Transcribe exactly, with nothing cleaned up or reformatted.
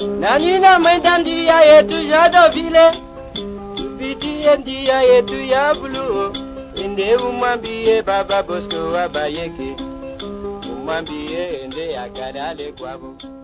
Nanina mwendandia yetu jadovile Tupiti endia yetu ya bulu Ende umambie baba Bosco abayeke Umambie ende agadale kwabo